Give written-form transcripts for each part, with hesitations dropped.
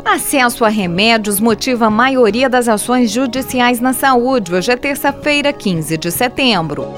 Acesso a remédios motiva a maioria das ações judiciais na saúde. Hoje é terça-feira, 15 de setembro.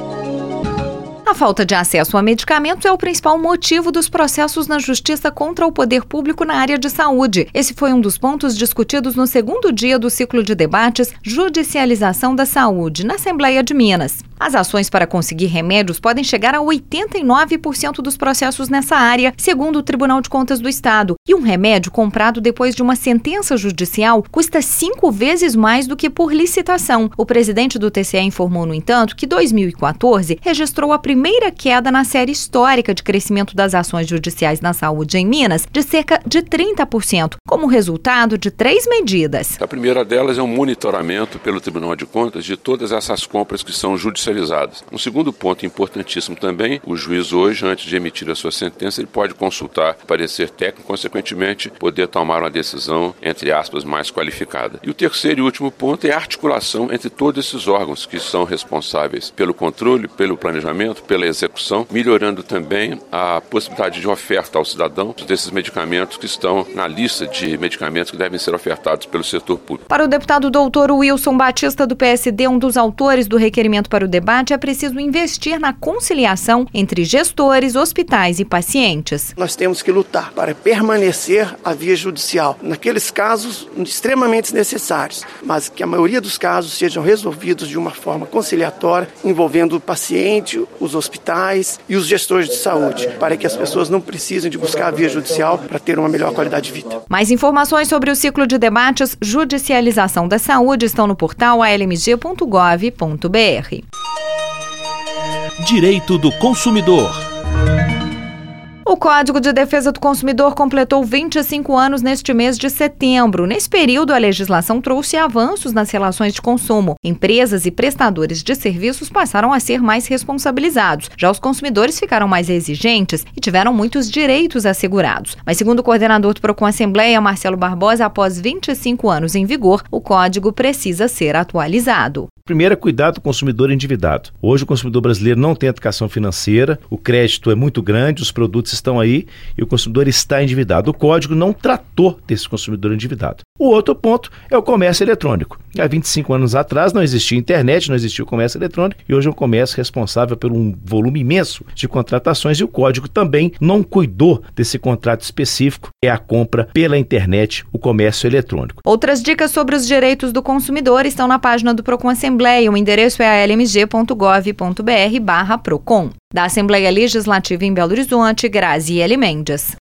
A falta de acesso a medicamentos é o principal motivo dos processos na Justiça contra o poder público na área de saúde. Esse foi um dos pontos discutidos no segundo dia do ciclo de debates Judicialização da Saúde, na Assembleia de Minas. As ações para conseguir remédios podem chegar a 89% dos processos nessa área, segundo o Tribunal de Contas do Estado. E um remédio comprado depois de uma sentença judicial custa 5 vezes mais do que por licitação. O presidente do TCE informou, no entanto, que 2014 registrou a primeira queda na série histórica de crescimento das ações judiciais na saúde em Minas, de cerca de 30%, como resultado de 3 medidas. A primeira delas é um monitoramento pelo Tribunal de Contas de todas essas compras que são judicializadas. Um segundo ponto importantíssimo também, o juiz hoje, antes de emitir a sua sentença, ele pode consultar o parecer técnico, consequentemente poder tomar uma decisão, entre aspas, mais qualificada. E o terceiro e último ponto é a articulação entre todos esses órgãos que são responsáveis pelo controle, pelo planejamento, pela execução, melhorando também a possibilidade de oferta ao cidadão desses medicamentos que estão na lista de medicamentos que devem ser ofertados pelo setor público. Para o deputado doutor Wilson Batista, do PSD, um dos autores do requerimento para o debate, é preciso investir na conciliação entre gestores, hospitais e pacientes. Nós temos que lutar para permanecer a via judicial naqueles casos extremamente necessários, mas que a maioria dos casos sejam resolvidos de uma forma conciliatória, envolvendo o paciente, os hospitais e os gestores de saúde, para que as pessoas não precisem de buscar a via judicial para ter uma melhor qualidade de vida. Mais informações sobre o ciclo de debates Judicialização da Saúde estão no portal almg.gov.br. Direito do consumidor. O Código de Defesa do Consumidor completou 25 anos neste mês de setembro. Nesse período, a legislação trouxe avanços nas relações de consumo. Empresas e prestadores de serviços passaram a ser mais responsabilizados. Já os consumidores ficaram mais exigentes e tiveram muitos direitos assegurados. Mas, segundo o coordenador do Procon Assembleia, Marcelo Barbosa, após 25 anos em vigor, o código precisa ser atualizado. Primeiro é cuidar do consumidor endividado. Hoje o consumidor brasileiro não tem educação financeira, o crédito é muito grande, os produtos estão aí e o consumidor está endividado. O código não tratou desse consumidor endividado. O outro ponto é o comércio eletrônico. Há 25 anos atrás não existia internet, não existia o comércio eletrônico e hoje é um comércio responsável por um volume imenso de contratações e o código também não cuidou desse contrato específico, que é a compra pela internet, o comércio eletrônico. Outras dicas sobre os direitos do consumidor estão na página do Procon Assembleia. O endereço é almg.gov.br/Procon. Da Assembleia Legislativa em Belo Horizonte, Graziele Mendes.